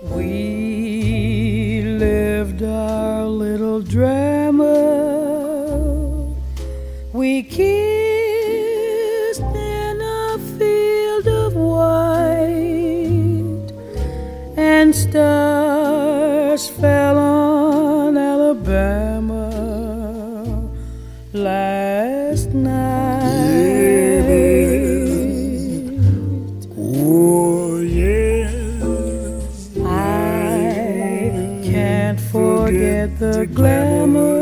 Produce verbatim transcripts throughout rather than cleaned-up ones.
We lived our little drama. We kissed in a field of white, and stars fell on Alabama last night. Oh, yes. I can't forget the glamour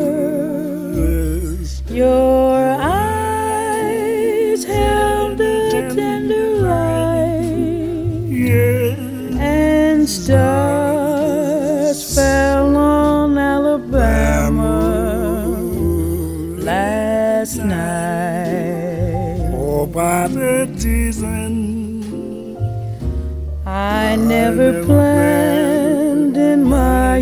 your eyes held a tender light, Yeah. and stars fell on Alabama last night. Oh, by the season, I never planned in my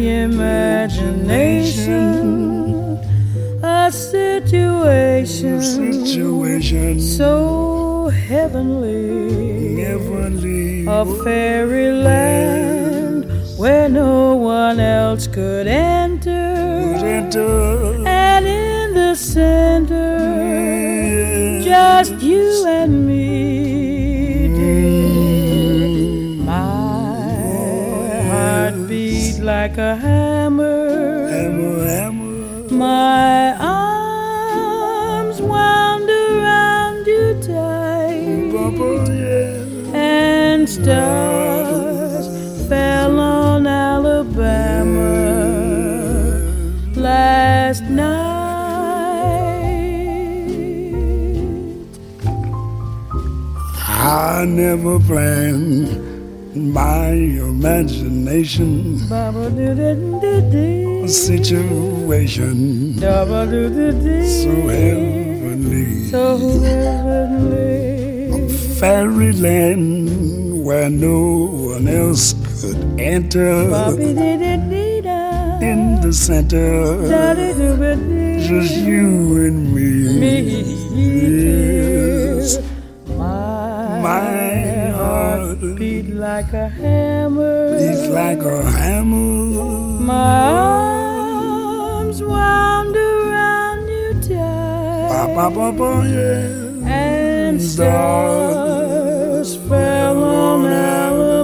imagination a situation, situation so heavenly, heavenly, a fairyland where no one else could enter, enter, and in the center, yeah, just you and me, dear. My heart beat like a hammer, hammer, hammer, my arms wound around you tight, Papa, yeah. and stars fell on Alabama last night. I never planned in my imagination a situation Ba-ba-do-do-dee. so heavenly, So heavenly, fairyland where no one else could enter. Ba-bi-dee-dee-dee-da. In the center, Da-dee-doo-ba-dee. just you and me. Me, Yes. my, My heart beat like a hammer, beats like a hammer. my arms wound around you tight, Ba, ba, ba, ba, yeah. and stars fell on Alabama